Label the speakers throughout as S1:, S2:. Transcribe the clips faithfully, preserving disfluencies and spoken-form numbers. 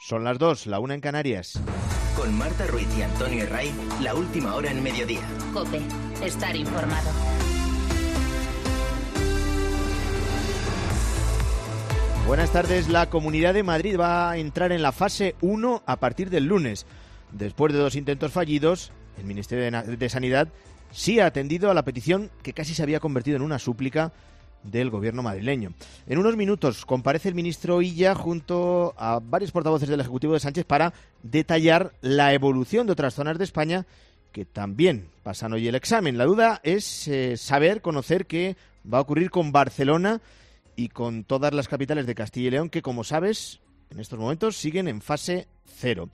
S1: Son las dos, la una en Canarias.
S2: Con Marta Ruiz y Antonio Herray, la última hora en mediodía.
S3: COPE, estar informado.
S1: Buenas tardes. La Comunidad de Madrid va a entrar en la fase uno a partir del lunes. Después de dos intentos fallidos, el Ministerio de Sanidad sí ha atendido a la petición que casi se había convertido en una súplica del gobierno madrileño. En unos minutos comparece el ministro Illa junto a varios portavoces del Ejecutivo de Sánchez para detallar la evolución de otras zonas de España que también pasan hoy el examen. La duda es eh, saber, conocer qué va a ocurrir con Barcelona y con todas las capitales de Castilla y León que, como sabes, en estos momentos siguen en fase cero.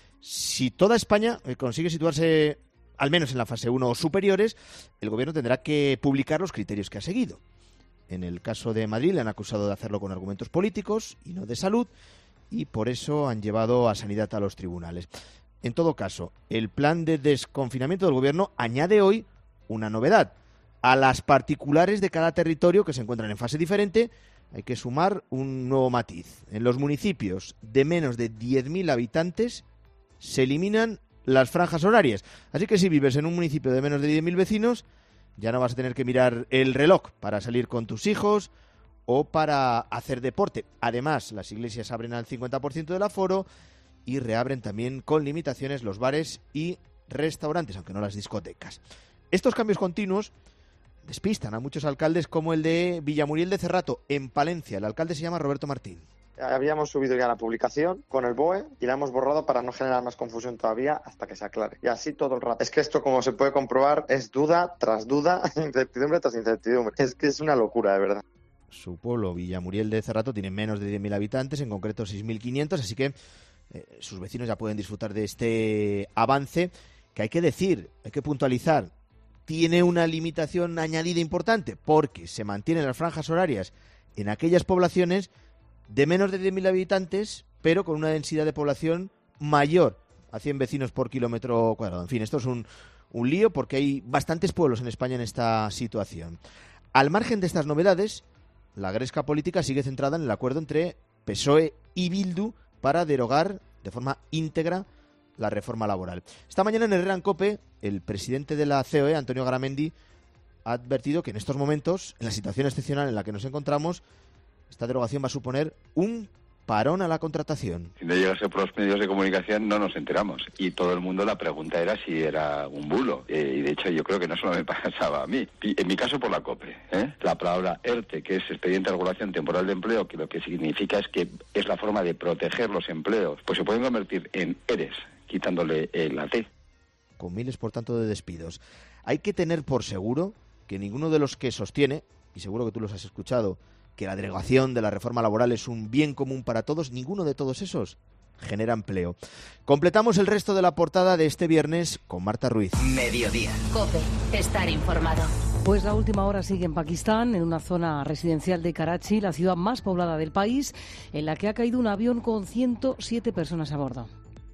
S1: Si toda España eh, consigue situarse al menos en la fase uno o superiores, el gobierno tendrá que publicar los criterios que ha seguido. En el caso de Madrid le han acusado de hacerlo con argumentos políticos y no de salud, y por eso han llevado a Sanidad a los tribunales. En todo caso, el plan de desconfinamiento del gobierno añade hoy una novedad. A las particulares de cada territorio que se encuentran en fase diferente hay que sumar un nuevo matiz. En los municipios de menos de diez mil habitantes se eliminan las franjas horarias. Así que si vives en un municipio de menos de diez mil vecinos, ya no vas a tener que mirar el reloj para salir con tus hijos o para hacer deporte. Además, las iglesias abren al cincuenta por ciento del aforo y reabren también con limitaciones los bares y restaurantes, aunque no las discotecas. Estos cambios continuos despistan a muchos alcaldes, como el de Villamuriel de Cerrato, en Palencia. El alcalde se llama Roberto Martín.
S4: Habíamos subido ya la publicación con el B O E y la hemos borrado para no generar más confusión todavía hasta que se aclare. Y así todo el rato. Es que esto, como se puede comprobar, es duda tras duda, incertidumbre tras incertidumbre. Es que es una locura, de verdad.
S1: Su pueblo, Villamuriel de Cerrato, tiene menos de diez mil habitantes, en concreto seis mil quinientos, así que eh, sus vecinos ya pueden disfrutar de este avance, que hay que decir, hay que puntualizar, tiene una limitación añadida importante, porque se mantienen las franjas horarias en aquellas poblaciones de menos de diez mil habitantes, pero con una densidad de población mayor a cien vecinos por kilómetro cuadrado. En fin, esto es un, un lío porque hay bastantes pueblos en España en esta situación. Al margen de estas novedades, la gresca política sigue centrada en el acuerdo entre P S O E y Bildu para derogar de forma íntegra la reforma laboral. Esta mañana en Herrera en COPE, el presidente de la C O E, Antonio Garamendi, ha advertido que en estos momentos, en la situación excepcional en la que nos encontramos, esta derogación va a suponer un parón a la contratación.
S5: Si no llegase por los medios de comunicación no nos enteramos. Y todo el mundo, la pregunta era si era un bulo. Eh, y de hecho yo creo que no solo me pasaba a mí. Y en mi caso por la COPE. ¿eh? La palabra ERTE, que es Expediente de Regulación Temporal de Empleo, que lo que significa es que es la forma de proteger los empleos, pues se pueden convertir en ERES, quitándole el la T.
S1: Con miles, por tanto, de despidos. Hay que tener por seguro que ninguno de los que sostiene, y seguro que tú los has escuchado, que la derogación de la reforma laboral es un bien común para todos, ninguno de todos esos genera empleo. Completamos el resto de la portada de este viernes con Marta Ruiz.
S2: Mediodía.
S3: COPE, estar informado.
S6: Pues la última hora sigue en Pakistán, en una zona residencial de Karachi, la ciudad más poblada del país, en la que ha caído un avión con ciento siete personas a bordo.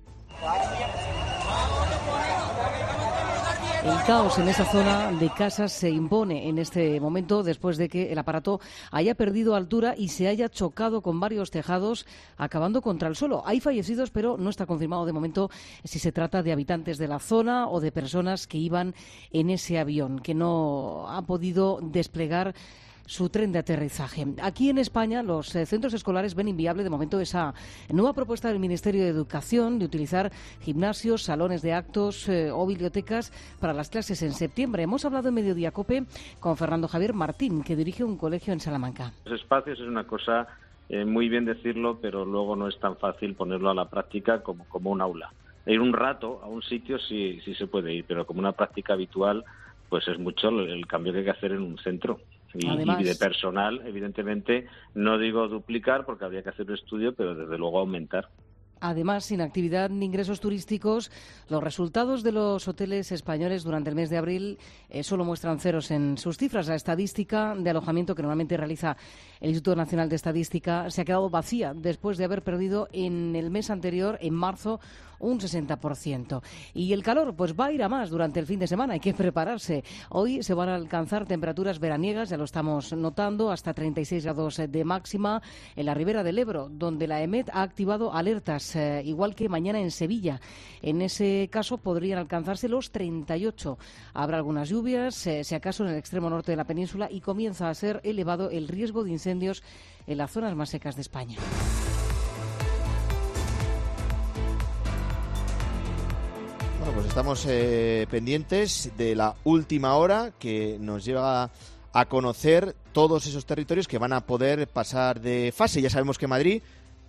S6: El caos en esa zona de casas se impone en este momento después de que el aparato haya perdido altura y se haya chocado con varios tejados, acabando contra el suelo. Hay fallecidos, pero no está confirmado de momento si se trata de habitantes de la zona o de personas que iban en ese avión, que no ha podido desplegar su tren de aterrizaje. Aquí en España los eh, centros escolares ven inviable de momento esa nueva propuesta del Ministerio de Educación de utilizar gimnasios, salones de actos eh, o bibliotecas para las clases en septiembre. Hemos hablado en Mediodía COPE con Fernando Javier Martín, que dirige un colegio en Salamanca.
S7: Los espacios es una cosa, eh, muy bien decirlo, pero luego no es tan fácil ponerlo a la práctica como, como un aula. Ir un rato a un sitio sí, sí se puede ir, pero como una práctica habitual, pues es mucho el, el cambio que hay que hacer en un centro. Y, y de personal, evidentemente, no digo duplicar porque habría que hacer un estudio, pero desde luego aumentar.
S6: Además, sin actividad ni ingresos turísticos, los resultados de los hoteles españoles durante el mes de abril eh, solo muestran ceros en sus cifras. La estadística de alojamiento que normalmente realiza el Instituto Nacional de Estadística se ha quedado vacía después de haber perdido en el mes anterior, en marzo, un sesenta por ciento. Y el calor pues va a ir a más durante el fin de semana, hay que prepararse. Hoy se van a alcanzar temperaturas veraniegas, ya lo estamos notando, hasta treinta y seis grados de máxima en la ribera del Ebro, donde la EMET ha activado alertas mínimas, eh, igual que mañana en Sevilla. En ese caso podrían alcanzarse los treinta y ocho. Habrá algunas lluvias, eh, si acaso en el extremo norte de la península, y comienza a ser elevado el riesgo de incendios en las zonas más secas de España.
S1: Bueno, pues estamos eh, pendientes de la última hora que nos lleva a conocer todos esos territorios que van a poder pasar de fase. Ya sabemos que Madrid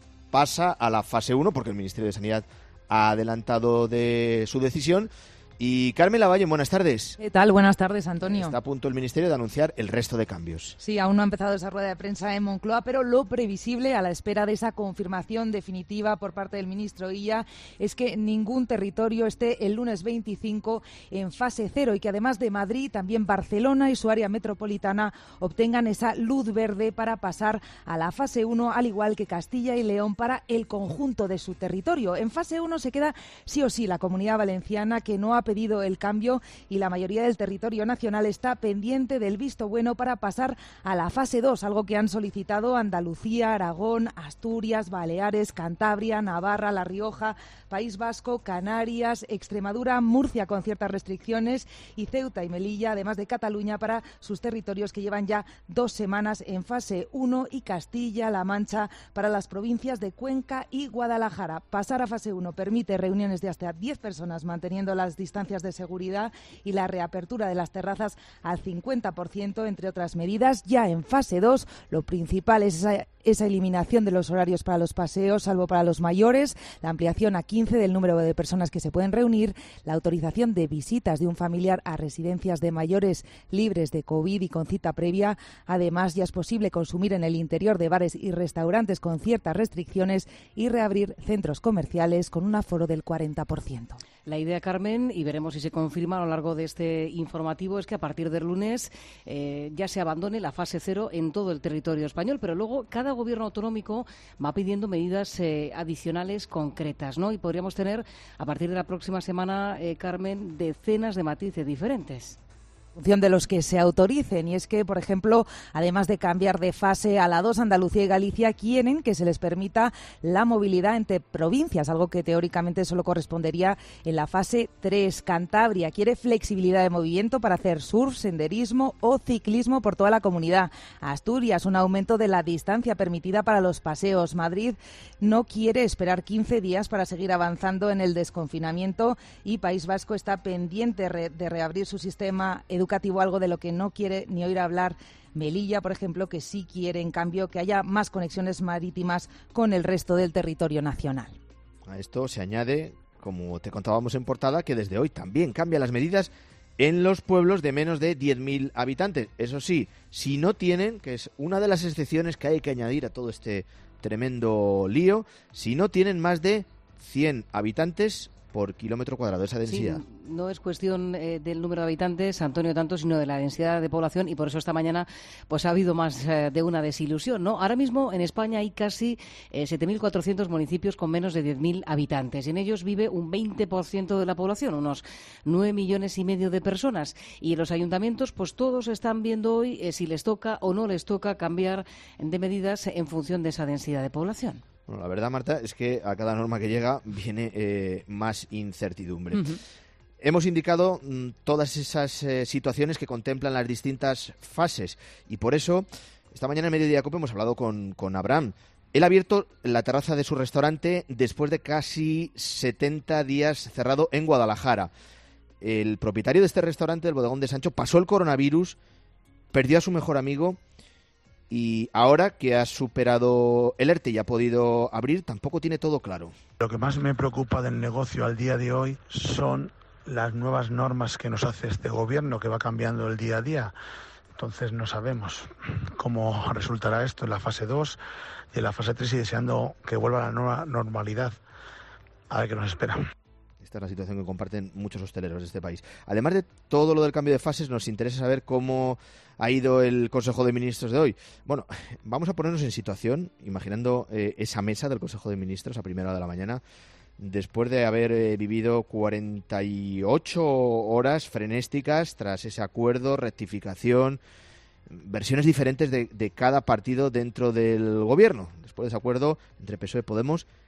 S1: pasa a la fase uno porque el Ministerio de Sanidad ha adelantado de su decisión. Y Carmen Lavalle, buenas tardes.
S8: ¿Qué tal? Buenas tardes, Antonio.
S1: Está a punto el Ministerio de anunciar el resto de cambios.
S8: Sí, aún no ha empezado esa rueda de prensa en Moncloa, pero lo previsible, a la espera de esa confirmación definitiva por parte del ministro Illa, es que ningún territorio esté el lunes veinticinco en fase cero y que además de Madrid, también Barcelona y su área metropolitana obtengan esa luz verde para pasar a la fase uno, al igual que Castilla y León para el conjunto de su territorio. En fase uno se queda sí o sí la Comunidad Valenciana, que no ha pedido el cambio, y la mayoría del territorio nacional está pendiente del visto bueno para pasar a la fase dos, algo que han solicitado Andalucía, Aragón, Asturias, Baleares, Cantabria, Navarra, La Rioja, País Vasco, Canarias, Extremadura, Murcia con ciertas restricciones y Ceuta y Melilla, además de Cataluña para sus territorios que llevan ya dos semanas en fase uno, y Castilla-La Mancha para las provincias de Cuenca y Guadalajara. Pasar a fase uno permite reuniones de hasta diez personas manteniendo las distancias de seguridad y la reapertura de las terrazas al cincuenta por ciento, entre otras medidas. Ya en fase dos, lo principal es esa, esa eliminación de los horarios para los paseos, salvo para los mayores, la ampliación a quince del número de personas que se pueden reunir, la autorización de visitas de un familiar a residencias de mayores libres de COVID y con cita previa. Además, ya es posible consumir en el interior de bares y restaurantes con ciertas restricciones y reabrir centros comerciales con un aforo del cuarenta por ciento.
S6: La idea, Carmen, y veremos si se confirma a lo largo de este informativo, es que a partir del lunes eh, ya se abandone la fase cero en todo el territorio español, pero luego cada gobierno autonómico va pidiendo medidas eh, adicionales concretas, ¿no? Y podríamos tener, a partir de la próxima semana, eh, Carmen, decenas de matices diferentes.
S8: Función de los que se autoricen, y es que, por ejemplo, además de cambiar de fase a la dos, Andalucía y Galicia quieren que se les permita la movilidad entre provincias, algo que teóricamente solo correspondería en la fase tres. Cantabria quiere flexibilidad de movimiento para hacer surf, senderismo o ciclismo por toda la comunidad. Asturias, un aumento de la distancia permitida para los paseos. Madrid no quiere esperar quince días para seguir avanzando en el desconfinamiento, y País Vasco está pendiente de reabrir su sistema educativo, algo de lo que no quiere ni oír hablar Melilla, por ejemplo, que sí quiere, en cambio, que haya más conexiones marítimas con el resto del territorio nacional.
S1: A esto se añade, como te contábamos en portada, que desde hoy también cambian las medidas en los pueblos de menos de diez mil habitantes. Eso sí, si no tienen, que es una de las excepciones que hay que añadir a todo este tremendo lío, si no tienen más de cien habitantes por kilómetro cuadrado, esa densidad.
S6: Sí, no es cuestión eh, del número de habitantes, Antonio, tanto, sino de la densidad de población, y por eso esta mañana pues ha habido más eh, de una desilusión, ¿no? Ahora mismo en España hay casi eh, siete mil cuatrocientos municipios con menos de diez mil habitantes, y en ellos vive un veinte por ciento de la población, unos nueve millones y medio de personas, y los ayuntamientos pues todos están viendo hoy eh, si les toca o no les toca cambiar de medidas en función de esa densidad de población.
S1: Bueno, la verdad, Marta, es que a cada norma que llega viene eh, más incertidumbre. Uh-huh. Hemos indicado mm, todas esas eh, situaciones que contemplan las distintas fases, y por eso esta mañana en Mediodía Cope hemos hablado con, con Abraham. Él ha abierto la terraza de su restaurante después de casi setenta días cerrado en Guadalajara. El propietario de este restaurante, del Bodegón de Sancho, pasó el coronavirus, perdió a su mejor amigo, y ahora que ha superado el ERTE y ha podido abrir, tampoco tiene todo claro.
S9: Lo que más me preocupa del negocio al día de hoy son las nuevas normas que nos hace este gobierno, que va cambiando el día a día. Entonces no sabemos cómo resultará esto en la fase dos y en la fase tres, y deseando que vuelva a la nueva normalidad. A ver qué nos espera.
S1: Esta es la situación que comparten muchos hosteleros de este país. Además de todo lo del cambio de fases, nos interesa saber cómo ha ido el Consejo de Ministros de hoy. Bueno, vamos a ponernos en situación, imaginando eh, esa mesa del Consejo de Ministros a primera hora de la mañana, después de haber eh, vivido cuarenta y ocho horas frenéticas tras ese acuerdo, rectificación, versiones diferentes de, de cada partido dentro del gobierno. Después de ese acuerdo entre P S O E y Podemos,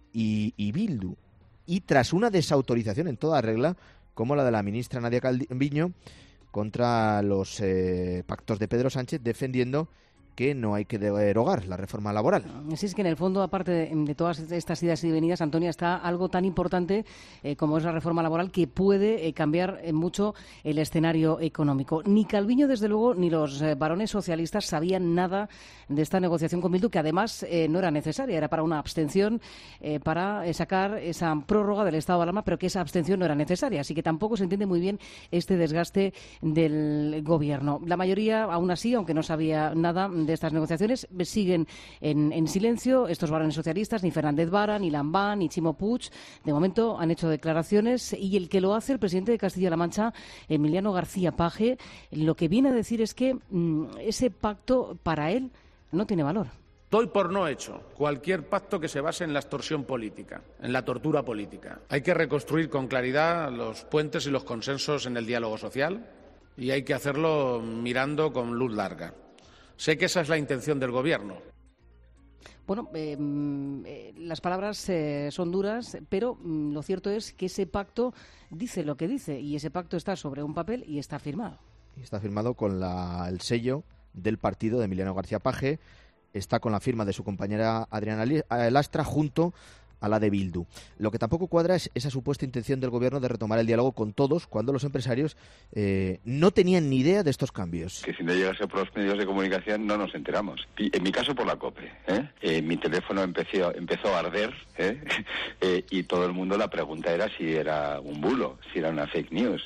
S1: y, y Bildu. Y tras una desautorización en toda regla, como la de la ministra Nadia Calviño, contra los eh, pactos de Pedro Sánchez, defendiendo que no hay que derogar la reforma laboral.
S6: Así es que en el fondo, aparte de, de todas estas idas y venidas, Antonia, está algo tan importante eh, como es la reforma laboral, que puede eh, cambiar eh, mucho el escenario económico. Ni Calviño, desde luego, ni los eh, varones socialistas sabían nada de esta negociación con Bildu, que además eh, no era necesaria, era para una abstención, eh, para eh, sacar esa prórroga del estado de alarma, pero que esa abstención no era necesaria. Así que tampoco se entiende muy bien este desgaste del gobierno. La mayoría, aún así, aunque no sabía nada de estas negociaciones, siguen en, en silencio estos varones socialistas, ni Fernández Vara, ni Lambán, ni Chimo Puig. De momento han hecho declaraciones, y el que lo hace, el presidente de Castilla-La Mancha, Emiliano García Paje, lo que viene a decir es que mmm, ese pacto para él no tiene valor.
S10: Doy por no hecho cualquier pacto que se base en la extorsión política, en la tortura política. Hay que reconstruir con claridad los puentes y los consensos en el diálogo social, y hay que hacerlo mirando con luz larga. Sé que esa es la intención del Gobierno.
S6: Bueno, eh, eh, las palabras eh, son duras, pero mm, lo cierto es que ese pacto dice lo que dice, y ese pacto está sobre un papel y está firmado.
S1: Y está firmado con la, el sello del partido de Emiliano García Paje, está con la firma de su compañera Adriana Lastra junto a la de Bildu. Lo que tampoco cuadra es esa supuesta intención del Gobierno de retomar el diálogo con todos, cuando los empresarios eh, no tenían ni idea de estos cambios.
S5: Que si no llegase por los medios de comunicación no nos enteramos. En mi caso por la COPE. ¿eh? Eh, mi teléfono empezó, empezó a arder ¿eh? eh, y todo el mundo, la pregunta era si era un bulo, si era una fake news.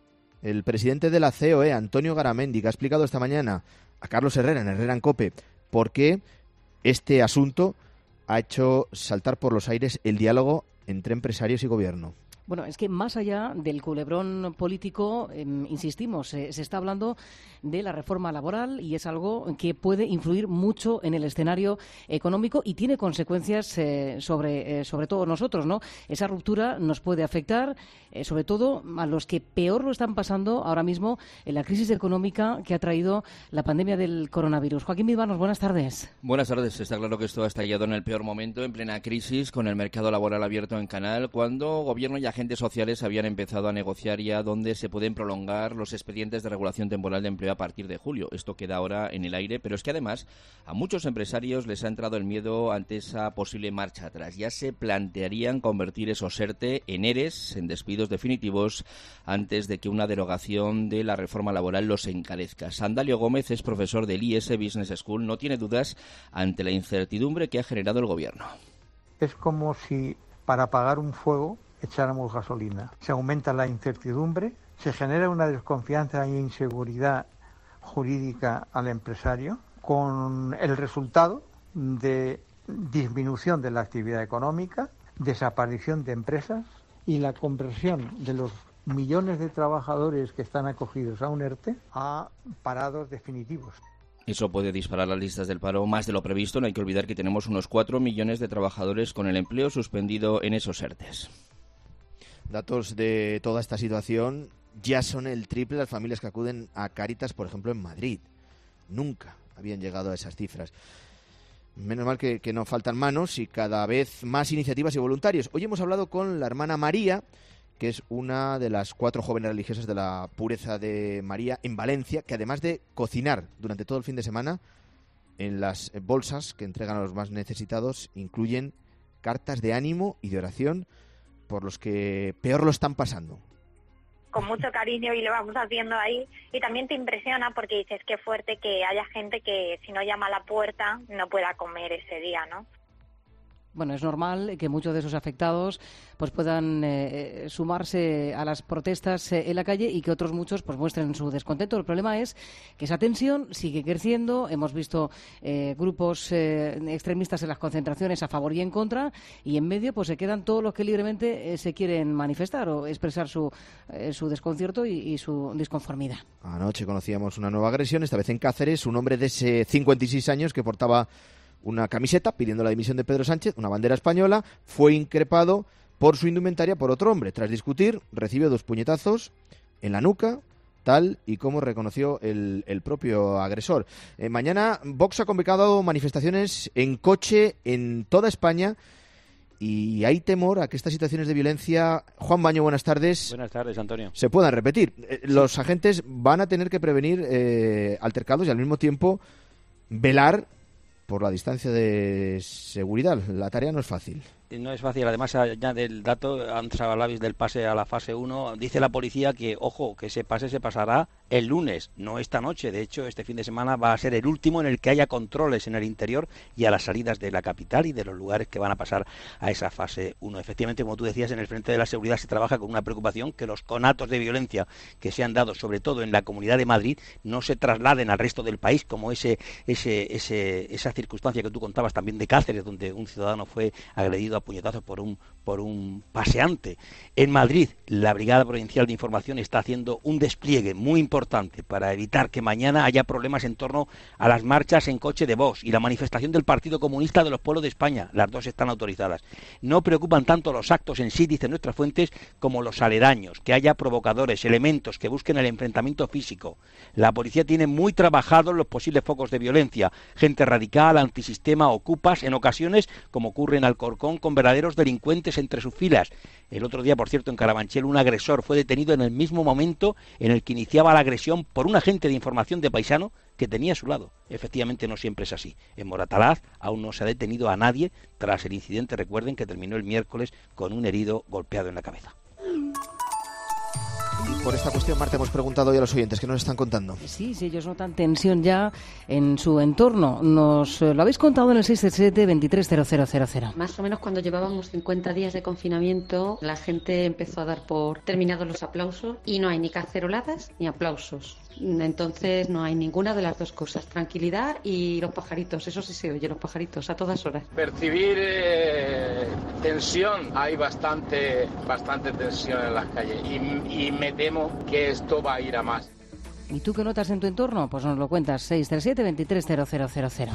S1: El presidente de la C O E, Antonio Garamendi, que ha explicado esta mañana a Carlos Herrera en Herrera en COPE por qué este asunto ha hecho saltar por los aires el diálogo entre empresarios y gobierno.
S6: Bueno, es que más allá del culebrón político, eh, insistimos, eh, se está hablando de la reforma laboral, y es algo que puede influir mucho en el escenario económico y tiene consecuencias eh, sobre, eh, sobre todo nosotros, ¿no? Esa ruptura nos puede afectar, eh, sobre todo a los que peor lo están pasando ahora mismo en la crisis económica que ha traído la pandemia del coronavirus. Joaquín Bilbanos, buenas tardes.
S11: Buenas tardes. Está claro que esto ha estallado en el peor momento, en plena crisis, con el mercado laboral abierto en canal, cuando gobierno y agentes sociales habían empezado a negociar ya dónde se pueden prolongar los expedientes de regulación temporal de empleo a partir de julio. Esto queda ahora en el aire, pero es que además a muchos empresarios les ha entrado el miedo ante esa posible marcha atrás. Ya se plantearían convertir esos ERTE en ERES, en despidos definitivos, antes de que una derogación de la reforma laboral los encarezca. Sandalio Gómez es profesor del I S Business School. No tiene dudas ante la incertidumbre que ha generado el gobierno.
S12: Es como si para apagar un fuego echáramos gasolina. Se aumenta la incertidumbre, se genera una desconfianza e inseguridad jurídica al empresario, con el resultado de disminución de la actividad económica, desaparición de empresas y la conversión de los millones de trabajadores que están acogidos a un ERTE a parados definitivos.
S11: Eso puede disparar las listas del paro más de lo previsto. No hay que olvidar que tenemos unos cuatro millones de trabajadores con el empleo suspendido en esos ERTEs.
S1: Datos de toda esta situación: ya son el triple las familias que acuden a Cáritas, por ejemplo, en Madrid. Nunca habían llegado a esas cifras. Menos mal que, que no faltan manos y cada vez más iniciativas y voluntarios. Hoy hemos hablado con la hermana María, que es una de las cuatro jóvenes religiosas de la Pureza de María en Valencia, que además de cocinar durante todo el fin de semana, en las bolsas que entregan a los más necesitados incluyen cartas de ánimo y de oración por los que peor lo están pasando.
S13: Con mucho cariño, y lo vamos haciendo ahí, y también te impresiona porque dices qué fuerte que haya gente que si no llama a la puerta no pueda comer ese día, ¿no?
S6: Bueno, es normal que muchos de esos afectados pues puedan eh, sumarse a las protestas eh, en la calle, y que otros muchos pues muestren su descontento. El problema es que esa tensión sigue creciendo. Hemos visto eh, grupos eh, extremistas en las concentraciones a favor y en contra, y en medio pues se quedan todos los que libremente eh, se quieren manifestar o expresar su, eh, su desconcierto y, y su disconformidad.
S1: Anoche conocíamos una nueva agresión, esta vez en Cáceres. Un hombre de ese cincuenta y seis años que portaba una camiseta pidiendo la dimisión de Pedro Sánchez, una bandera española, fue increpado por su indumentaria por otro hombre. Tras discutir, recibió dos puñetazos en la nuca, tal y como reconoció el, el propio agresor. Eh, mañana Vox ha convocado manifestaciones en coche en toda España, y hay temor a que estas situaciones de violencia, Juan Baño, buenas tardes.
S14: Buenas tardes, Antonio.
S1: Se puedan repetir. Los agentes van a tener que prevenir eh, altercados y al mismo tiempo velar por la distancia de seguridad. La tarea no es fácil.
S14: No es fácil, además ya del dato, antes hablabais del pase a la fase uno, dice la policía que, ojo, que ese pase se pasará el lunes, no esta noche. De hecho, este fin de semana va a ser el último en el que haya controles en el interior y a las salidas de la capital y de los lugares que van a pasar a esa fase uno. Efectivamente, como tú decías, en el frente de la seguridad se trabaja con una preocupación que los conatos de violencia que se han dado, sobre todo en la Comunidad de Madrid, no se trasladen al resto del país, como ese, ese, ese, esa circunstancia que tú contabas también de Cáceres, donde un ciudadano fue agredido a puñetazos por un por un paseante. En Madrid, la Brigada Provincial de Información está haciendo un despliegue muy importante para evitar que mañana haya problemas en torno a las marchas en coche de Vox y la manifestación del Partido Comunista de los Pueblos de España. Las dos están autorizadas. No preocupan tanto los actos en sí, dicen nuestras fuentes, como los aledaños, que haya provocadores, elementos que busquen el enfrentamiento físico. La policía tiene muy trabajados los posibles focos de violencia, gente radical, antisistema, ocupas, en ocasiones, como ocurre en Alcorcón, con verdaderos delincuentes entre sus filas. El otro día, por cierto, en Carabanchel, un agresor fue detenido en el mismo momento en el que iniciaba la agresión por un agente de información de Paisano que tenía a su lado. Efectivamente, no siempre es así. En Moratalaz aún no se ha detenido a nadie tras el incidente, recuerden, que terminó el miércoles con un herido golpeado en la cabeza.
S1: Y por esta cuestión, Marta, hemos preguntado hoy a los oyentes que nos están contando.
S6: Sí, si ellos notan tensión ya en su entorno. Nos eh, lo habéis contado en el seis siete siete, veintitrés cero cero cero cero.
S15: Más o menos cuando llevábamos cincuenta días de confinamiento, la gente empezó a dar por terminados los aplausos y no hay ni caceroladas ni aplausos. Entonces no hay ninguna de las dos cosas, tranquilidad y los pajaritos, eso sí se oye, los pajaritos a todas horas.
S16: Percibir eh, tensión, hay bastante, bastante tensión en las calles y, y me temo que esto va a ir a más.
S6: ¿Y tú qué notas en tu entorno? Pues nos lo cuentas, seis tres siete, veintitrés cero cero cero cero.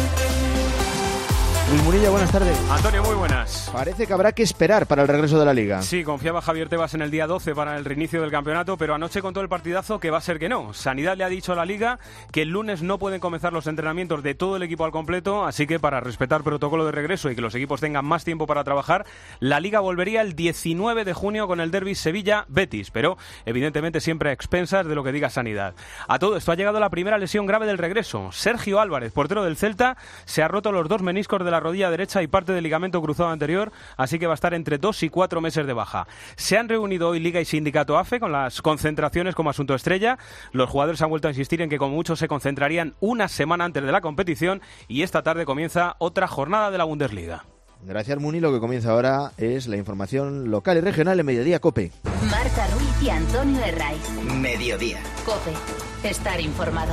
S1: Luis Munilla, buenas tardes.
S17: Antonio, muy buenas.
S1: Parece que habrá que esperar para el regreso de la Liga.
S17: Sí, confiaba Javier Tebas en el día doce para el reinicio del campeonato, pero anoche contó el partidazo que va a ser que no. Sanidad le ha dicho a la Liga que el lunes no pueden comenzar los entrenamientos de todo el equipo al completo, así que para respetar protocolo de regreso y que los equipos tengan más tiempo para trabajar, la Liga volvería el diecinueve de junio con el derbi Sevilla-Betis, pero evidentemente siempre a expensas de lo que diga Sanidad. A todo esto ha llegado la primera lesión grave del regreso. Sergio Álvarez, portero del Celta, se ha roto los dos meniscos de la rodilla derecha y parte del ligamento cruzado anterior, así que va a estar entre dos y cuatro meses de baja. Se han reunido hoy Liga y Sindicato A F E con las concentraciones como asunto estrella. Los jugadores han vuelto a insistir en que como mucho se concentrarían una semana antes de la competición y esta tarde comienza otra jornada de la Bundesliga.
S1: Gracias, Muni. Lo que comienza ahora es la información local y regional en Mediodía COPE.
S3: Marta Ruiz y Antonio Herraiz.
S2: Mediodía.
S3: COPE. Estar informado.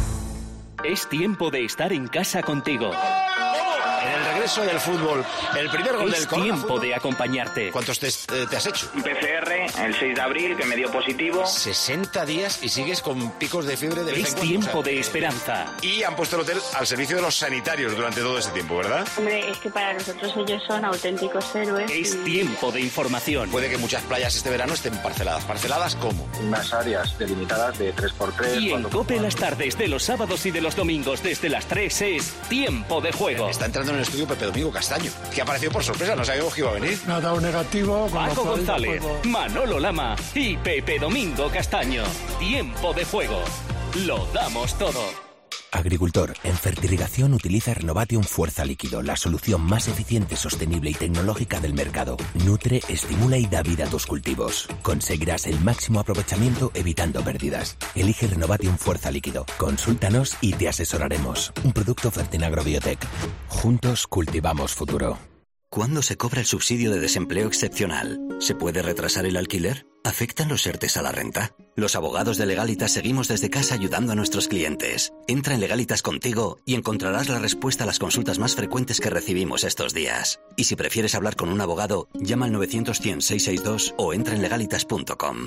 S18: Es tiempo de estar en casa contigo.
S19: En el regreso del fútbol, el primer gol
S18: es
S19: del Corona.
S18: Es tiempo de acompañarte.
S19: ¿Cuántos test eh, te has hecho?
S20: Un P C R el seis de abril que me dio positivo.
S19: sesenta días y sigues con picos de fiebre de vez
S18: Es
S19: en cuando.
S18: tiempo
S19: O sea,
S18: de esperanza.
S19: Y han puesto el hotel al servicio de los sanitarios durante todo ese tiempo, ¿verdad?
S21: Hombre, es que para nosotros ellos son auténticos héroes.
S18: Es
S21: y...
S18: tiempo de información.
S19: Puede que muchas playas este verano estén parceladas. ¿Parceladas cómo?
S7: Unas áreas delimitadas de tres por tres.
S18: Y en COPE las tardes de los sábados y de los domingos desde las tres es tiempo de juego.
S19: Está entrando en el estudio Pepe Domingo Castaño, que ha aparecido por sorpresa, no sabíamos que iba a venir.
S22: Me ha dado negativo.
S18: Paco González, Manolo Lama y Pepe Domingo Castaño. Tiempo de juego. Lo damos todo.
S23: Agricultor, en fertirrigación utiliza Renovation Fuerza Líquido, la solución más eficiente, sostenible y tecnológica del mercado. Nutre, estimula y da vida a tus cultivos. Conseguirás el máximo aprovechamiento evitando pérdidas. Elige Renovation Fuerza Líquido. Consúltanos y te asesoraremos. Un producto Fertinagro Biotech. Juntos cultivamos futuro.
S24: ¿Cuándo se cobra el subsidio de desempleo excepcional? ¿Se puede retrasar el alquiler? ¿Afectan los ERTES a la renta? Los abogados de Legalitas seguimos desde casa ayudando a nuestros clientes. Entra en Legalitas contigo y encontrarás la respuesta a las consultas más frecuentes que recibimos estos días. Y si prefieres hablar con un abogado, llama al novecientos cien seiscientos sesenta y dos o entra en legalitas punto com.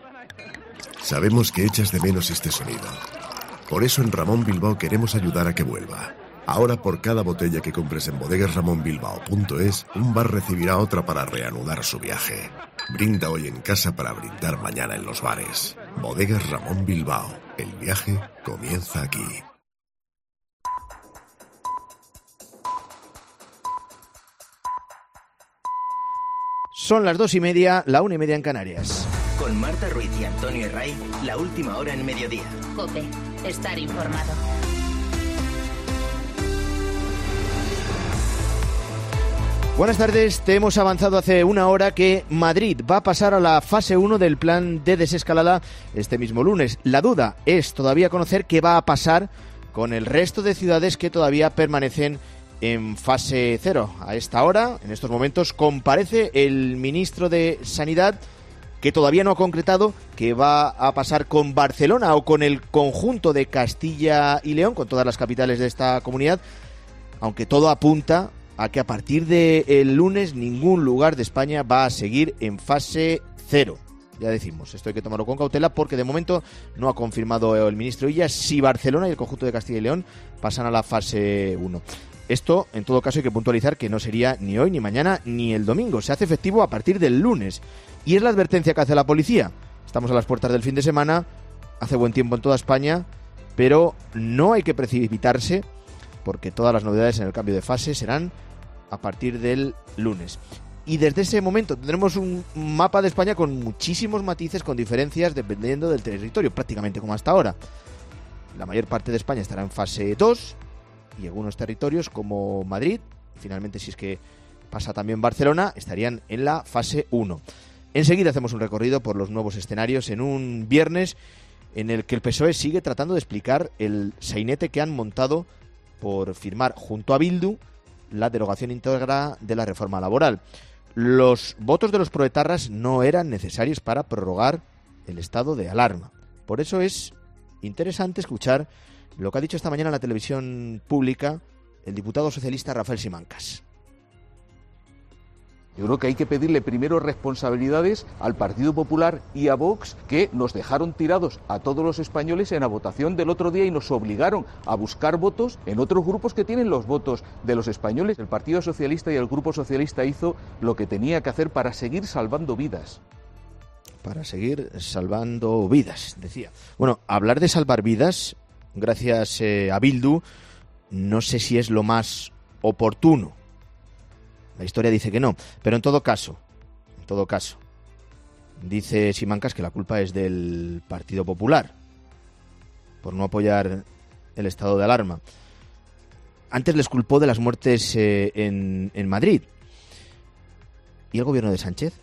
S25: Sabemos que echas de menos este sonido. Por eso en Ramón Bilbao queremos ayudar a que vuelva. Ahora por cada botella que compres en bodegas ramón bilbao punto es, un bar recibirá otra para reanudar su viaje. Brinda hoy en casa para brindar mañana en los bares. Bodegas Ramón Bilbao. El viaje comienza aquí.
S1: Y Son las dos y media, la una y media en Canarias.
S2: Con Marta Ruiz y Antonio Herray, la última hora en mediodía.
S3: COPE, estar informado.
S1: Buenas tardes, te hemos avanzado hace una hora que Madrid va a pasar a la fase uno del plan de desescalada este mismo lunes. La duda es todavía conocer qué va a pasar con el resto de ciudades que todavía permanecen en fase cero. A esta hora, en estos momentos, comparece el ministro de Sanidad, que todavía no ha concretado que va a pasar con Barcelona o con el conjunto de Castilla y León, con todas las capitales de esta comunidad, aunque todo apunta a que a partir del lunes ningún lugar de España va a seguir en fase cero. Ya decimos, esto hay que tomarlo con cautela porque de momento no ha confirmado el ministro Illa si Barcelona y el conjunto de Castilla y León pasan a la fase uno. Esto, en todo caso, hay que puntualizar que no sería ni hoy, ni mañana, ni el domingo. Se hace efectivo a partir del lunes. Y es la advertencia que hace la policía. Estamos a las puertas del fin de semana, hace buen tiempo en toda España, pero no hay que precipitarse porque todas las novedades en el cambio de fase serán a partir del lunes. Y desde ese momento tendremos un mapa de España con muchísimos matices, con diferencias dependiendo del territorio, prácticamente como hasta ahora. La mayor parte de España estará en fase dos y algunos territorios como Madrid, finalmente si es que pasa también Barcelona, estarían en la fase uno. Enseguida hacemos un recorrido por los nuevos escenarios en un viernes en el que el P S O E sigue tratando de explicar el sainete que han montado por firmar junto a Bildu la derogación íntegra de la reforma laboral. Los votos de los proetarras no eran necesarios para prorrogar el estado de alarma. Por eso es interesante escuchar lo que ha dicho esta mañana en la televisión pública el diputado socialista Rafael Simancas.
S4: Yo creo que hay que pedirle primero responsabilidades al Partido Popular y a Vox, que nos dejaron tirados a todos los españoles en la votación del otro día y nos obligaron a buscar votos en otros grupos que tienen los votos de los españoles. El Partido Socialista y el Grupo Socialista hizo lo que tenía que hacer para seguir salvando vidas.
S1: Para seguir salvando vidas, decía. Bueno, hablar de salvar vidas, gracias eh, a Bildu, no sé si es lo más oportuno. La historia dice que no, pero en todo caso, en todo caso, dice Simancas que la culpa es del Partido Popular por no apoyar el estado de alarma. Antes les culpó de las muertes eh, en, en Madrid. ¿Y el gobierno de Sánchez?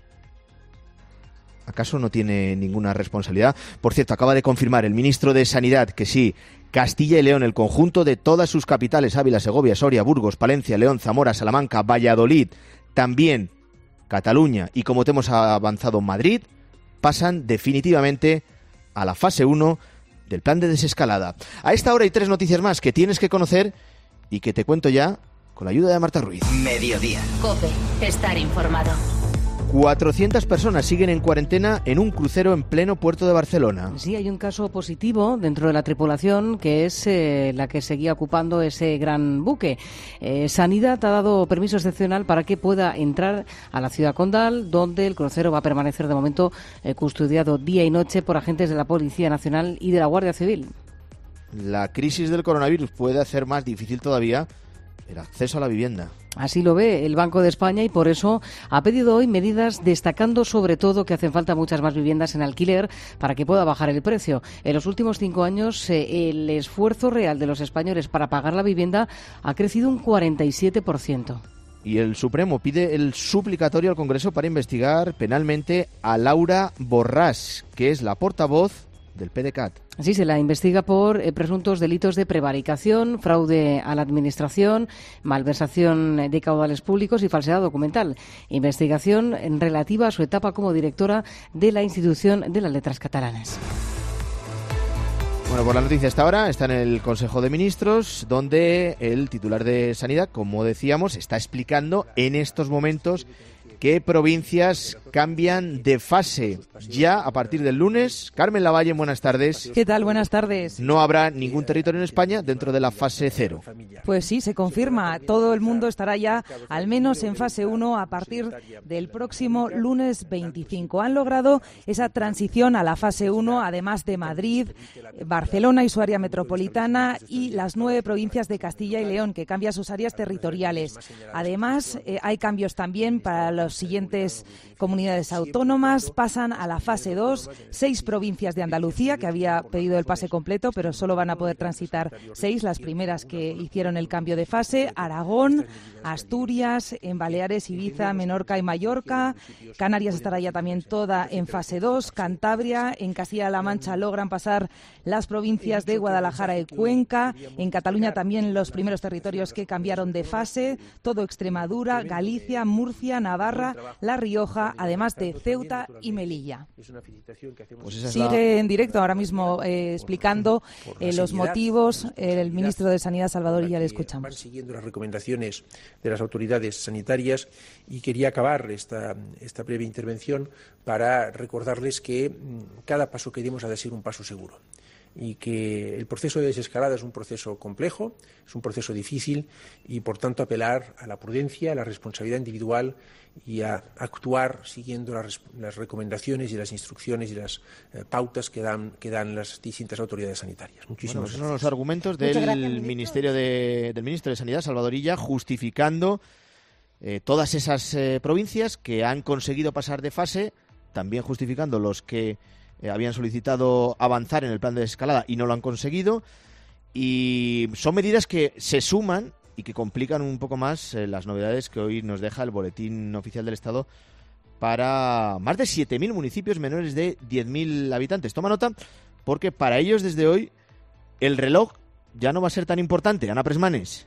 S1: ¿Acaso no tiene ninguna responsabilidad? Por cierto, acaba de confirmar el ministro de Sanidad que sí, Castilla y León, el conjunto de todas sus capitales, Ávila, Segovia, Soria, Burgos, Palencia, León, Zamora, Salamanca, Valladolid, también Cataluña y, como te hemos avanzado, Madrid, pasan definitivamente a la fase uno del plan de desescalada. A esta hora hay tres noticias más que tienes que conocer y que te cuento ya con la ayuda de Marta Ruiz.
S2: Mediodía.
S3: COPE, estar informado.
S1: cuatrocientas personas siguen en cuarentena en un crucero en pleno puerto de Barcelona.
S6: Sí, hay un caso positivo dentro de la tripulación, que es eh, la que seguía ocupando ese gran buque. Eh, Sanidad ha dado permiso excepcional para que pueda entrar a la ciudad condal, donde el crucero va a permanecer de momento eh, custodiado día y noche por agentes de la Policía Nacional y de la Guardia Civil.
S1: La crisis del coronavirus puede hacer más difícil todavía el acceso a la vivienda.
S6: Así lo ve el Banco de España y por eso ha pedido hoy medidas destacando sobre todo que hacen falta muchas más viviendas en alquiler para que pueda bajar el precio. En los últimos cinco años eh, el esfuerzo real de los españoles para pagar la vivienda ha crecido un cuarenta y siete por ciento.
S1: Y el Supremo pide el suplicatorio al Congreso para investigar penalmente a Laura Borràs, que es la portavoz del PDeCAT.
S6: Sí, se la investiga por eh, presuntos delitos de prevaricación, fraude a la administración, malversación de caudales públicos y falsedad documental. Investigación en relativa a su etapa como directora de la Institución de las Letras Catalanas.
S1: Bueno, por la noticia hasta ahora está en el Consejo de Ministros, donde el titular de Sanidad, como decíamos, está explicando en estos momentos qué provincias cambian de fase ya a partir del lunes. Carmen Lavalle, buenas tardes.
S8: ¿Qué tal? Buenas tardes.
S1: No habrá ningún territorio en España dentro de la fase cero.
S8: Pues sí, se confirma. Todo el mundo estará ya al menos en fase uno a partir del próximo lunes veinticinco. Han logrado esa transición a la fase uno, además de Madrid, Barcelona y su área metropolitana y las nueve provincias de Castilla y León, que cambian sus áreas territoriales. Además, eh, hay cambios también para los Los siguientes comunidades autónomas pasan a la fase dos, seis provincias de Andalucía, que había pedido el pase completo, pero solo van a poder transitar seis, las primeras que hicieron el cambio de fase: Aragón, Asturias, en Baleares, Ibiza, Menorca y Mallorca. Canarias estará ya también toda en fase dos, Cantabria, en Castilla-La Mancha logran pasar las provincias de Guadalajara y Cuenca, en Cataluña también los primeros territorios que cambiaron de fase, todo Extremadura, Galicia, Murcia, Navarra, La Rioja, además de Ceuta y Melilla.
S1: Pues esa es
S8: Sigue
S1: la...
S8: en directo ahora mismo eh, explicando eh, los motivos eh, el ministro de Sanidad, Salvador, y ya le escuchamos.
S5: Van siguiendo las recomendaciones de las autoridades sanitarias y quería acabar esta, esta breve intervención para recordarles que cada paso que demos ha de ser un paso seguro y que el proceso de desescalada es un proceso complejo, es un proceso difícil y, por tanto, apelar a la prudencia, a la responsabilidad individual y a actuar siguiendo las, las recomendaciones y las instrucciones y las eh, pautas que dan, que dan las distintas autoridades sanitarias. Muchísimas
S1: bueno,
S5: gracias.
S1: Son los argumentos del gracias, Ministerio de, del Ministro de Sanidad, Salvador Illa, justificando eh, todas esas eh, provincias que han conseguido pasar de fase, también justificando los que Eh, habían solicitado avanzar en el plan de desescalada y no lo han conseguido, y son medidas que se suman y que complican un poco más eh, las novedades que hoy nos deja el Boletín Oficial del Estado para más de siete mil municipios menores de diez mil habitantes. Toma nota, porque para ellos desde hoy el reloj ya no va a ser tan importante. Ana Presmanes.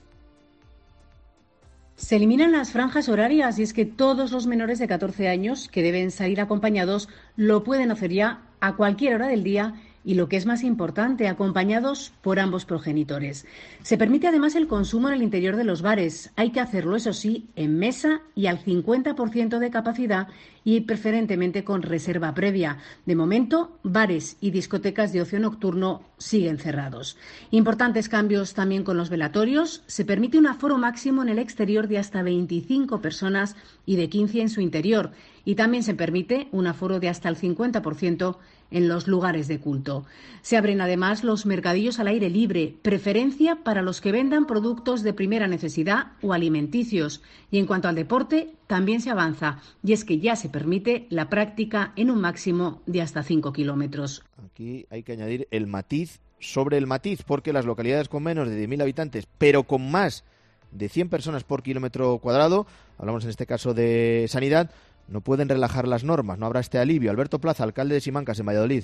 S9: Se eliminan las franjas horarias y es que todos los menores de catorce años que deben salir acompañados lo pueden hacer ya a cualquier hora del día y, lo que es más importante, acompañados por ambos progenitores. Se permite además el consumo en el interior de los bares. Hay que hacerlo, eso sí, en mesa y al cincuenta por ciento de capacidad y preferentemente con reserva previa. De momento, bares y discotecas de ocio nocturno siguen cerrados. Importantes cambios también con los velatorios. Se permite un aforo máximo en el exterior de hasta veinticinco personas y de quince en su interior. Y también se permite un aforo de hasta el cincuenta por ciento en los lugares de culto. Se abren además los mercadillos al aire libre, preferencia para los que vendan productos de primera necesidad o alimenticios. Y en cuanto al deporte, también se avanza, y es que ya se permite la práctica en un máximo de hasta cinco kilómetros.
S1: Aquí hay que añadir el matiz sobre el matiz, porque las localidades con menos de diez mil habitantes, pero con más de cien personas por kilómetro cuadrado, hablamos en este caso de sanidad, no pueden relajar las normas, no habrá este alivio. Alberto Plaza, alcalde de Simancas, en Valladolid.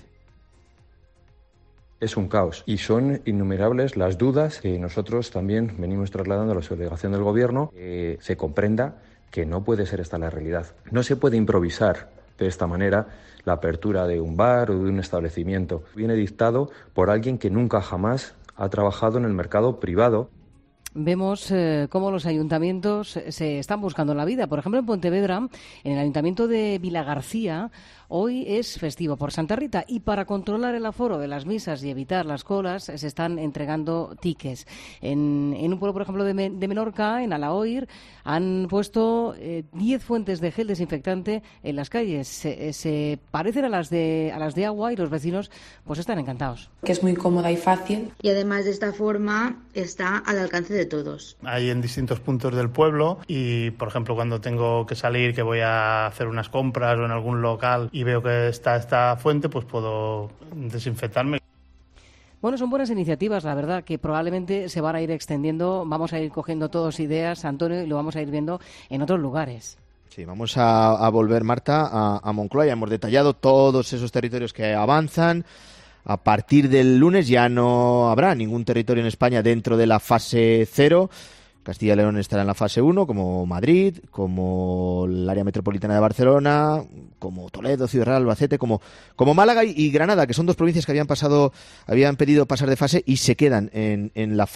S10: Es un caos y son innumerables las dudas que nosotros también venimos trasladando a la delegación del Gobierno, que se comprenda que no puede ser esta la realidad. No se puede improvisar de esta manera la apertura de un bar o de un establecimiento. Viene dictado por alguien que nunca jamás ha trabajado en el mercado privado.
S6: Vemos eh, cómo los ayuntamientos se están buscando la vida. Por ejemplo, en Pontevedra, en el ayuntamiento de Vilagarcía, hoy es festivo por Santa Rita y para controlar el aforo de las misas y evitar las colas se están entregando tickets. En, en un pueblo, por ejemplo, de, Me, de Menorca, en Alaoir, han puesto diez eh, fuentes de gel desinfectante en las calles. Se, se parecen a las de a las de agua y los vecinos pues están encantados.
S12: Que es muy cómoda y fácil y además de esta forma está al alcance de todos.
S22: Hay en distintos puntos del pueblo y, por ejemplo, cuando tengo que salir, que voy a hacer unas compras o en algún local y veo que está esta fuente, pues puedo desinfectarme.
S6: Bueno, son buenas iniciativas, la verdad, que probablemente se van a ir extendiendo. Vamos a ir cogiendo todos ideas, Antonio, y lo vamos a ir viendo en otros lugares.
S1: Sí, vamos a, a volver, Marta, a, a Moncloa. Ya hemos detallado todos esos territorios que avanzan. A partir del lunes ya no habrá ningún territorio en España dentro de la fase cero. Castilla y León estará en la fase uno, como Madrid, como el área metropolitana de Barcelona, como Toledo, Ciudad Real, Albacete, como, como Málaga y, y Granada, que son dos provincias que habían pasado, habían pedido pasar de fase y se quedan en, en la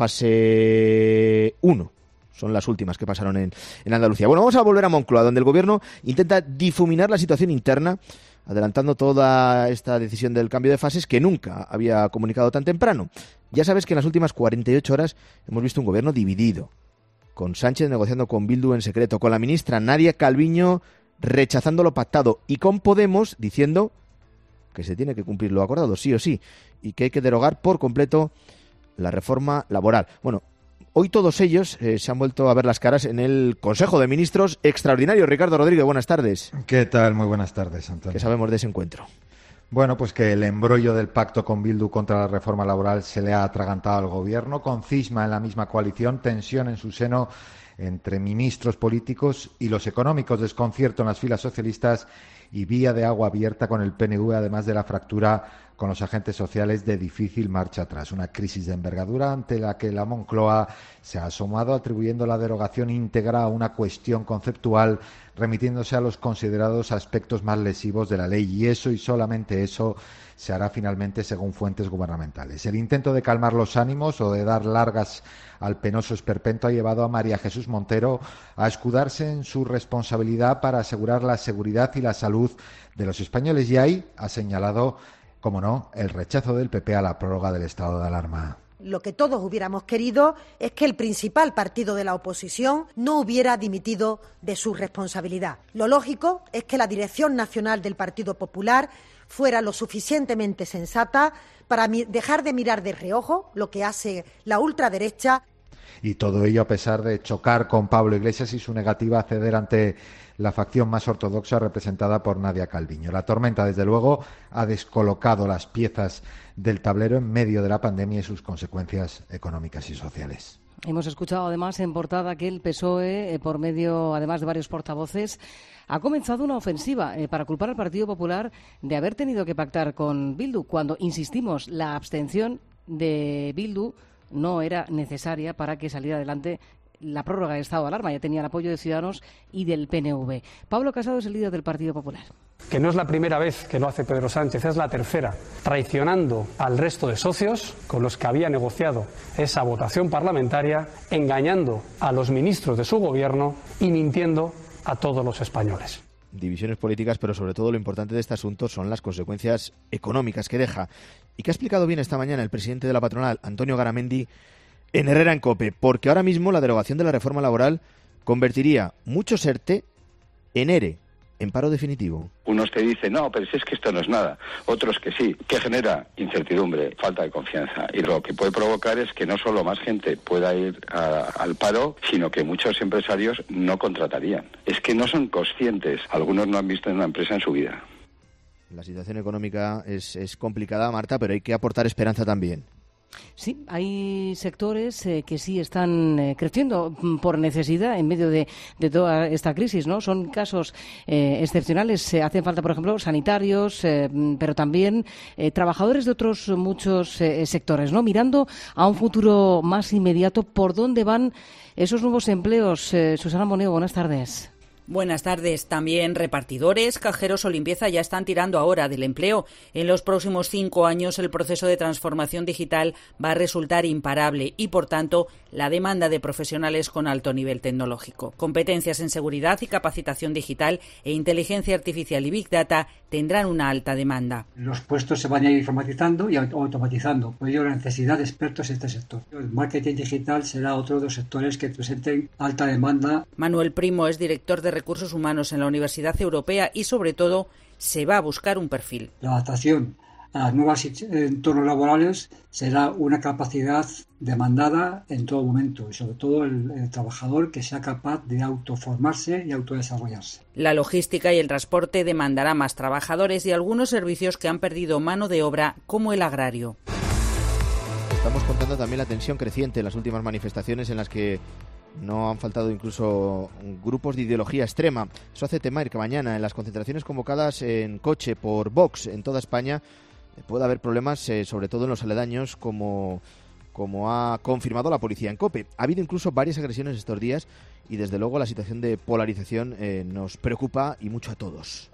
S1: fase uno. Son las últimas que pasaron en, en Andalucía. Bueno, vamos a volver a Moncloa, donde el Gobierno intenta difuminar la situación interna, adelantando toda esta decisión del cambio de fases que nunca había comunicado tan temprano. Ya sabes que en las últimas cuarenta y ocho horas hemos visto un Gobierno dividido, con Sánchez negociando con Bildu en secreto, con la ministra Nadia Calviño rechazando lo pactado y con Podemos diciendo que se tiene que cumplir lo acordado, sí o sí, y que hay que derogar por completo la reforma laboral. Bueno, hoy todos ellos eh, se han vuelto a ver las caras en el Consejo de Ministros extraordinario. Ricardo Rodríguez, buenas tardes.
S11: ¿Qué tal? Muy buenas tardes, Antonio.
S1: ¿Qué sabemos de ese encuentro?
S11: Bueno, pues que el embrollo del pacto con Bildu contra la reforma laboral se le ha atragantado al gobierno, con cisma en la misma coalición, tensión en su seno entre ministros políticos y los económicos, desconcierto en las filas socialistas y vía de agua abierta con el P N V, además de la fractura con los agentes sociales de difícil marcha atrás. Una crisis de envergadura ante la que la Moncloa se ha asomado atribuyendo la derogación íntegra a una cuestión conceptual, remitiéndose a los considerados aspectos más lesivos de la ley, y eso y solamente eso se hará finalmente según fuentes gubernamentales. El intento de calmar los ánimos o de dar largas al penoso esperpento ha llevado a María Jesús Montero a escudarse en su responsabilidad para asegurar la seguridad y la salud de los españoles, y ahí ha señalado, como no, el rechazo del P P a la prórroga del estado de alarma.
S13: Lo que todos hubiéramos querido es que el principal partido de la oposición no hubiera dimitido de su responsabilidad. Lo lógico es que la dirección nacional del Partido Popular fuera lo suficientemente sensata para dejar de mirar de reojo lo que hace la ultraderecha.
S11: Y todo ello a pesar de chocar con Pablo Iglesias y su negativa a ceder ante la facción más ortodoxa representada por Nadia Calviño. La tormenta, desde luego, ha descolocado las piezas del tablero en medio de la pandemia y sus consecuencias económicas y sociales.
S6: Hemos escuchado además en portada que el P S O E, eh, por medio además de varios portavoces, ha comenzado una ofensiva eh, para culpar al Partido Popular de haber tenido que pactar con Bildu, cuando, insistimos, la abstención de Bildu no era necesaria para que saliera adelante la prórroga del estado de alarma. Ya tenía el apoyo de Ciudadanos y del P N V. Pablo Casado es el líder del Partido Popular.
S14: Que no es la primera vez que lo hace Pedro Sánchez, es la tercera, traicionando al resto de socios con los que había negociado esa votación parlamentaria, engañando a los ministros de su gobierno y mintiendo a todos los españoles.
S1: Divisiones políticas, pero sobre todo lo importante de este asunto son las consecuencias económicas que deja, y que ha explicado bien esta mañana el presidente de la patronal, Antonio Garamendi, en Herrera en COPE, porque ahora mismo la derogación de la reforma laboral convertiría muchos ERTE en ERE, en paro definitivo.
S15: Unos te dicen, no, pero si es que esto no es nada. Otros que sí. ¿Qué genera? Incertidumbre, falta de confianza. Y lo que puede provocar es que no solo más gente pueda ir a, al paro, sino que muchos empresarios no contratarían. Es que no son conscientes. Algunos no han visto en una empresa en su vida.
S1: La situación económica es, es complicada, Marta, pero hay que aportar esperanza también.
S6: Sí, hay sectores eh, que sí están eh, creciendo por necesidad en medio de, de toda esta crisis, ¿no? Son casos eh, excepcionales. Eh, hacen falta, por ejemplo, sanitarios, eh, pero también eh, trabajadores de otros muchos eh, sectores, ¿no? Mirando a un futuro más inmediato, ¿por dónde van esos nuevos empleos? Eh, Susana Moneo, buenas tardes.
S16: Buenas tardes. También repartidores, cajeros o limpieza ya están tirando ahora del empleo. En los próximos cinco años el proceso de transformación digital va a resultar imparable y, por tanto, la demanda de profesionales con alto nivel tecnológico. Competencias en seguridad y capacitación digital e inteligencia artificial y Big Data tendrán una alta demanda.
S26: Los puestos se van a ir informatizando y automatizando. Por ello, la necesidad de expertos en este sector. El marketing digital será otro de los sectores que presenten alta demanda.
S16: Manuel Primo es director de Recursos Humanos en la Universidad Europea y, sobre todo, se va a buscar un perfil.
S26: La adaptación a los nuevos entornos laborales será una capacidad demandada en todo momento y, sobre todo, el, el trabajador que sea capaz de autoformarse y autodesarrollarse.
S16: La logística y el transporte demandará más trabajadores y algunos servicios que han perdido mano de obra, como el agrario.
S1: Estamos contando también la tensión creciente en las últimas manifestaciones en las que no han faltado incluso grupos de ideología extrema. Eso hace temer que mañana en las concentraciones convocadas en coche por Vox en toda España pueda haber problemas, eh, sobre todo en los aledaños, como, como ha confirmado la policía en COPE. Ha habido incluso varias agresiones estos días y desde luego la situación de polarización eh, nos preocupa y mucho a todos.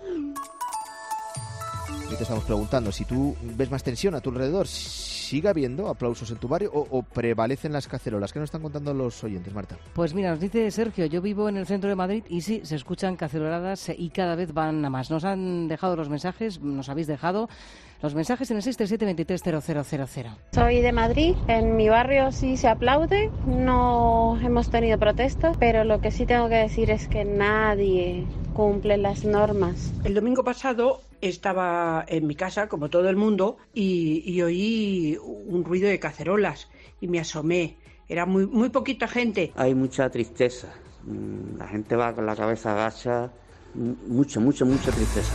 S1: Y te estamos preguntando, si tú ves más tensión a tu alrededor, ¿sigue habiendo aplausos en tu barrio o, o prevalecen las cacerolas? ¿Qué nos están contando los oyentes, Marta?
S6: Pues mira, nos dice Sergio, yo vivo en el centro de Madrid y sí, se escuchan caceroladas y cada vez van a más. Nos han dejado los mensajes, nos habéis dejado los mensajes en el seis tres siete, veintitrés cero cero cero cero.
S21: Soy de Madrid, en mi barrio sí se aplaude, no hemos tenido protestas, pero lo que sí tengo que decir es que nadie cumple las normas.
S27: El domingo pasado estaba en mi casa, como todo el mundo, y, y oí un ruido de cacerolas y me asomé. era muy, muy poquita gente.
S7: Hay mucha tristeza, la gente va con la cabeza agacha, mucha, mucha, mucha tristeza.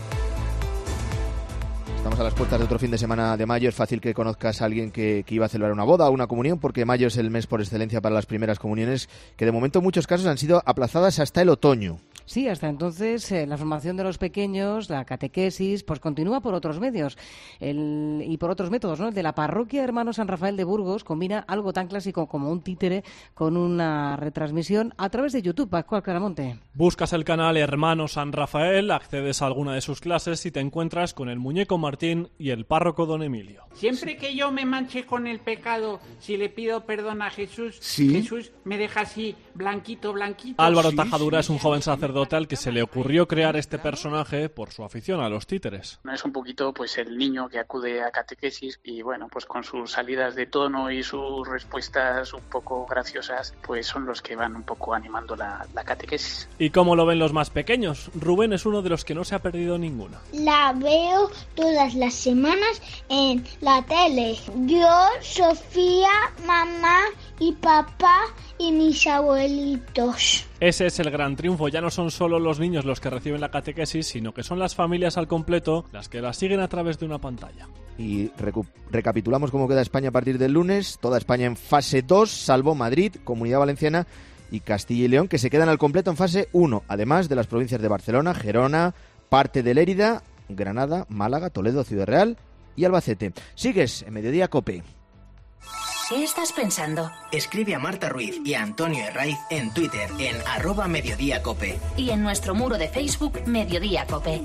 S1: Estamos a las puertas de otro fin de semana de mayo. Es fácil que conozcas a alguien que, que iba a celebrar una boda o una comunión, porque mayo es el mes por excelencia para las primeras comuniones, que de momento en muchos casos han sido aplazadas hasta el otoño.
S6: Sí, hasta entonces eh, la formación de los pequeños, la catequesis, pues continúa por otros medios el, y por otros métodos, ¿no? El de la parroquia Hermano San Rafael de Burgos combina algo tan clásico como un títere con una retransmisión a través de YouTube. Pascual Claramonte.
S17: Buscas el canal Hermano San Rafael, accedes a alguna de sus clases y te encuentras con el muñeco Martín y el párroco Don Emilio.
S18: Siempre que yo me manche con el pecado, si le pido perdón a Jesús,
S17: ¿Sí?
S18: Jesús me deja así, blanquito, blanquito.
S17: Álvaro
S18: Sí,
S17: Tajadura
S18: sí.
S17: es un joven sacerdote al que se le ocurrió crear este personaje por su afición a los títeres.
S19: Es un poquito pues el niño que acude a catequesis y bueno, pues con sus salidas de tono y sus respuestas un poco graciosas, pues son los que van un poco animando la, la catequesis.
S17: ¿Y cómo lo ven los más pequeños? Rubén es uno de los que no se ha perdido ninguna.
S20: La veo todas las semanas en la tele. Yo, Sofía, mamá y papá y mis abuelitos.
S17: Ese es el gran triunfo. Ya no son solo los niños los que reciben la catequesis, sino que son las familias al completo las que la siguen a través de una pantalla.
S1: Y recu- recapitulamos cómo queda España a partir del lunes. Toda España en fase dos, salvo Madrid, Comunidad Valenciana y Castilla y León, que se quedan al completo en fase uno, además de las provincias de Barcelona, Gerona, parte de Lérida, Granada, Málaga, Toledo, Ciudad Real y Albacete. Sigues en Mediodía COPE.
S3: ¿Qué estás pensando?
S2: Escribe a Marta Ruiz y a Antonio Herraiz en Twitter en arroba Mediodía Cope.
S3: Y en nuestro muro de Facebook, Mediodía Cope.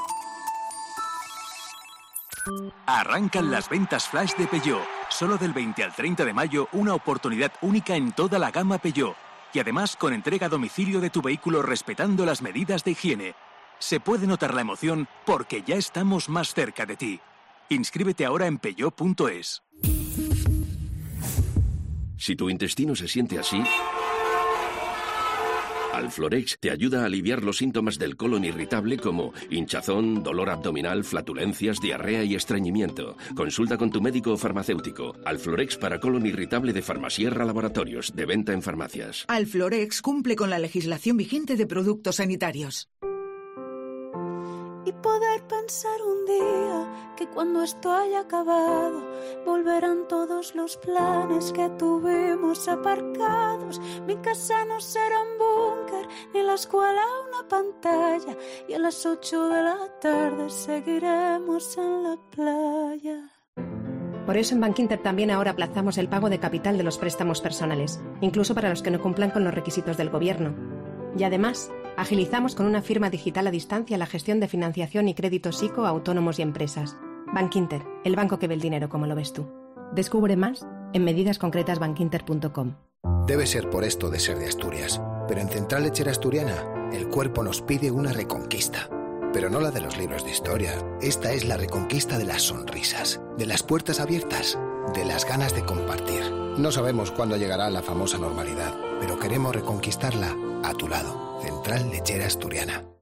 S23: Arrancan las ventas flash de Peugeot. Solo del veinte al treinta de mayo, una oportunidad única en toda la gama Peugeot. Y además con entrega a domicilio de tu vehículo respetando las medidas de higiene. Se puede notar la emoción porque ya estamos más cerca de ti. Inscríbete ahora en peugeot punto es.
S24: Si tu intestino se siente así, Alflorex te ayuda a aliviar los síntomas del colon irritable como hinchazón, dolor abdominal, flatulencias, diarrea y estreñimiento. Consulta con tu médico o farmacéutico. Alflorex para colon irritable de Farmasierra Laboratorios, de venta en farmacias.
S28: Alflorex cumple con la legislación vigente de productos sanitarios.
S29: Y poder pensar un día que cuando esto haya acabado volverán todos los planes que tuvimos aparcados. Mi casa no será un búnker, ni la escuela una pantalla, y a las ocho de la tarde seguiremos en la playa.
S30: Por eso en Bankinter también ahora aplazamos el pago de capital de los préstamos personales, incluso para los que no cumplan con los requisitos del gobierno. Y además, agilizamos con una firma digital a distancia la gestión de financiación y créditos ICO a autónomos y empresas. Bankinter, el banco que ve el dinero como lo ves tú. Descubre más en medidas concretas bankinter punto com.
S31: Debe ser por esto de ser de Asturias, pero en Central Lechera Asturiana el cuerpo nos pide una reconquista. Pero no la de los libros de historia. Esta es la reconquista de las sonrisas, de las puertas abiertas, de las ganas de compartir. No sabemos cuándo llegará la famosa normalidad, pero queremos reconquistarla a tu lado. Central Lechera Asturiana.